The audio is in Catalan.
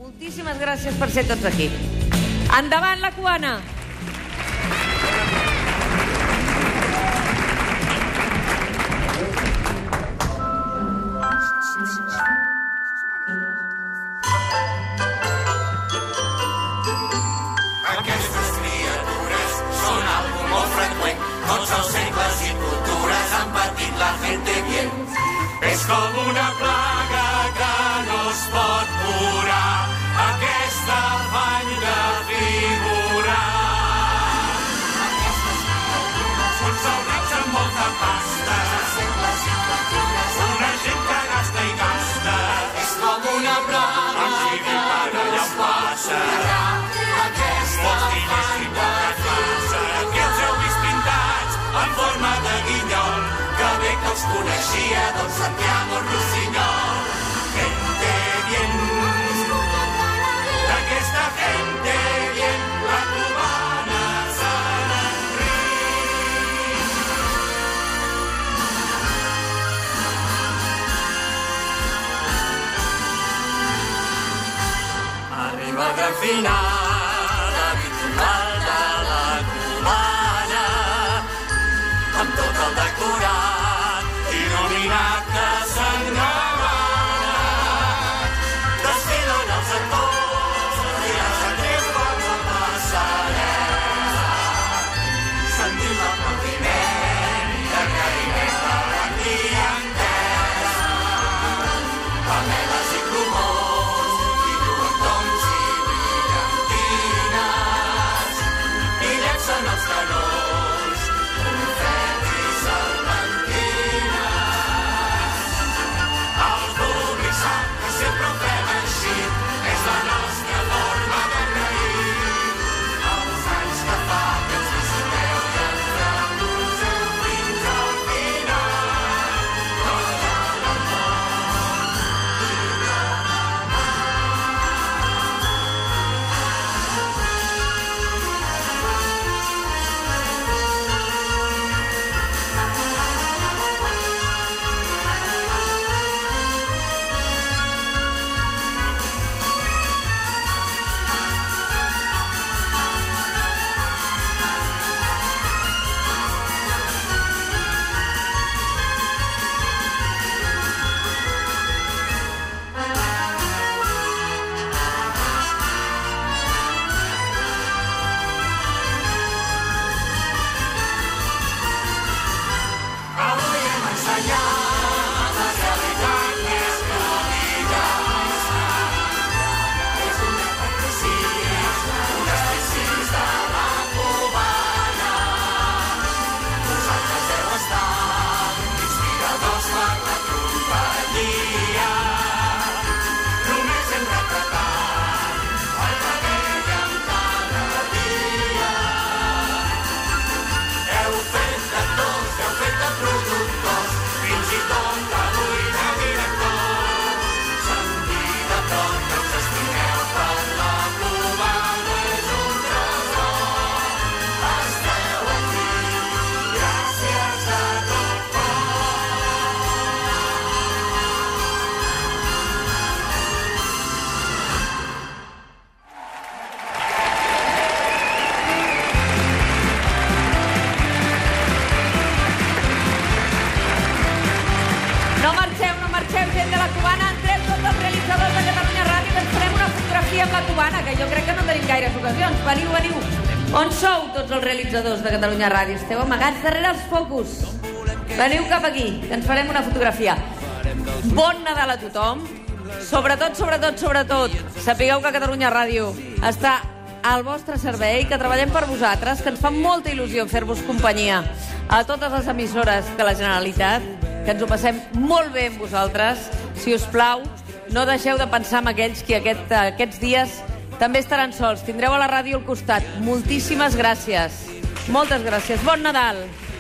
Moltíssimes gràcies per ser tots aquí. Endavant, la cubana! Aquestes criatures són algo molt freqüent. Tots els segles i cultures han patit la gente bien. És com una plaga que no es pot curar, aquesta afany de figurar. Uns soldats amb molta pasta, una gent que gasta i gasta. És com una plaga que no es pot curar, aquesta afany de figurar. Que els heu vist pintats en forma de guinyol, que bé que els coneixia don Santiago Rusiñol. Gente bien, d'aquesta gente bien, la cubana se n'en riu. Arriba el gran final, habitual de la cubana, amb tot el decorat, il·luminat que s'engamana. Desfilen els actors i les actrius per la passarel·la, sentint l'aplaudiment i l'agraïment de la clientela. Pameles i plomons, i lluentons i brillandines, i llencen els canons, confetis, salmentines. El públic sap que sempre ho fem així, és la nostra forma d'agrair els anys que fa que ens visiteu i ens recolzeu fins al final. Tot l'amor i la mà. Avui hem ensenyat la realitat més perillosa. És un exercici de la cubana. Vosaltres heu estat inspiradors per la companyia. Només hem retratat el que veiem cada dia. Heu fet d'actors, heu fet de productors, fins i tot avui de directors. Sentir de prop que us estimeu per la cubana és un tresor. Esteu aquí, gràcies a tot cor. No marxeu, gent de la cubana. Entrem tots els realitzadors de Catalunya Ràdio, que ens farem una fotografia amb la cubana, que jo crec que no tenim gaires ocasions. Veniu. On sou tots els realitzadors de Catalunya Ràdio? Esteu amagats darrere els focus. Veniu cap aquí, que ens farem una fotografia. Bon Nadal a tothom. Sobretot, sapigueu que Catalunya Ràdio està al vostre servei, que treballem per vosaltres, que ens fa molta il·lusió fer-vos companyia a totes les emissores de la Generalitat, que ens ho passem molt bé amb vosaltres. Si us plau, no deixeu de pensar en aquells que aquests dies també estaran sols. Tindreu a la ràdio al costat. Moltíssimes gràcies. Moltes gràcies. Bon Nadal.